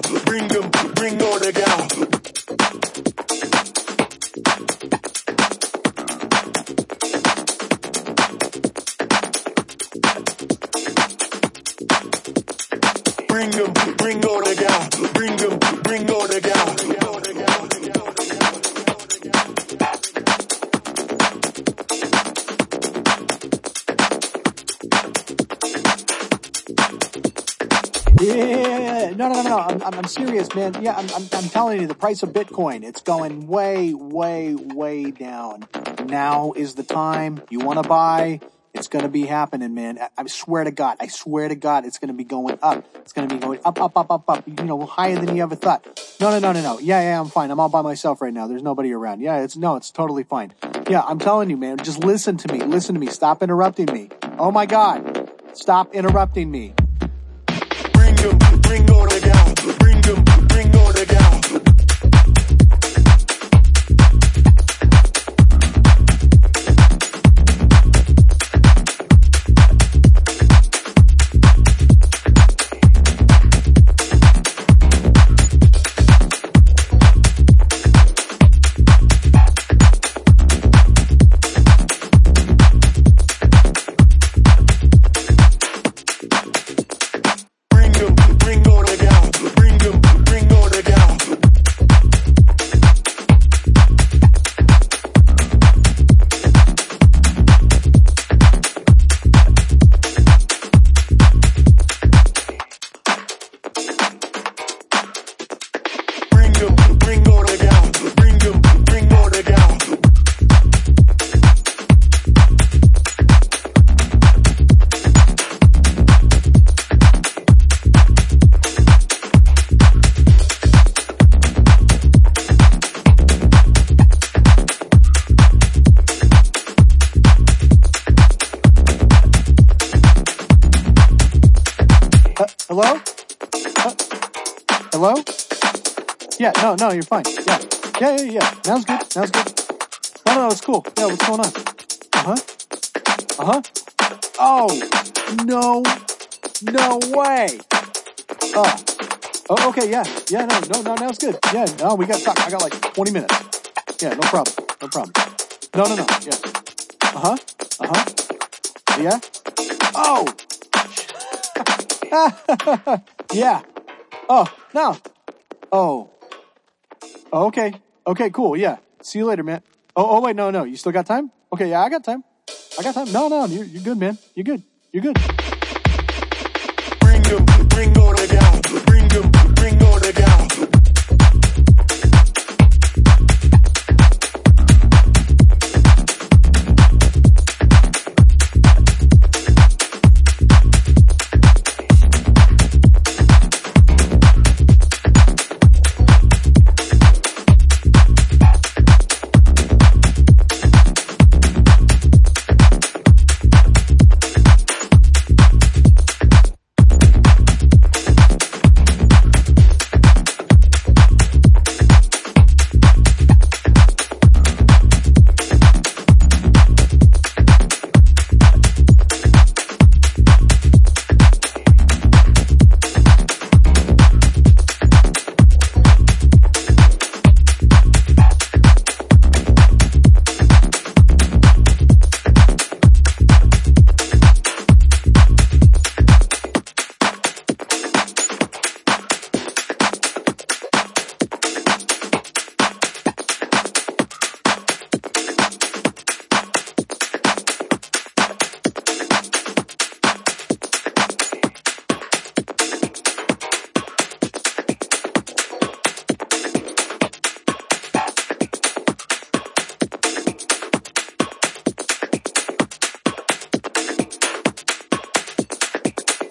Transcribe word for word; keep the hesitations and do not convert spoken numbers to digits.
bring them, bring all the gal. Bring them, bring all the gal. Bring them, bring all the gal. Yeah, no, no, no, no. I'm, I'm, I'm serious, man. Yeah, I'm, I'm, I'm telling you, the price of Bitcoin, it's going way, way, way down. Now is the time. You want to buy? It's going to be happening, man. I, I swear to God. I swear to God, it's going to be going up. It's going to be going up, up, up, up, up. You know, higher than you ever thought. No, no, no, no, no. Yeah, yeah, I'm fine. I'm all by myself right now. There's nobody around. Yeah, it's no, it's totally fine. Yeah, I'm telling you, man. Just listen to me. Listen to me. Stop interrupting me. Oh my God. Stop interrupting me. Bring them, bring all the gal. Bring them, bring all the gal. Hello? Uh, hello? Yeah, no, no, you're fine. Yeah. Yeah, yeah, yeah. Now's good. Now's good. No, no, no, it's cool. Yeah, what's going on? Uh-huh. Uh-huh. Oh, no. No way. Oh. Oh, okay, yeah. Yeah, no, no, no, now it's good. Yeah, no, we got talk. I got like twenty minutes. Yeah, no problem. No problem. No, no, no. Yeah. Uh-huh. Uh-huh. Yeah. Oh. Yeah. Oh, no. Oh. Oh, okay. Okay, cool. Yeah. See you later, man. Oh, oh, wait, no, no. You still got time? Okay, yeah, I got time. I got time. No, no, you're, you're good, man. You're good. You're good.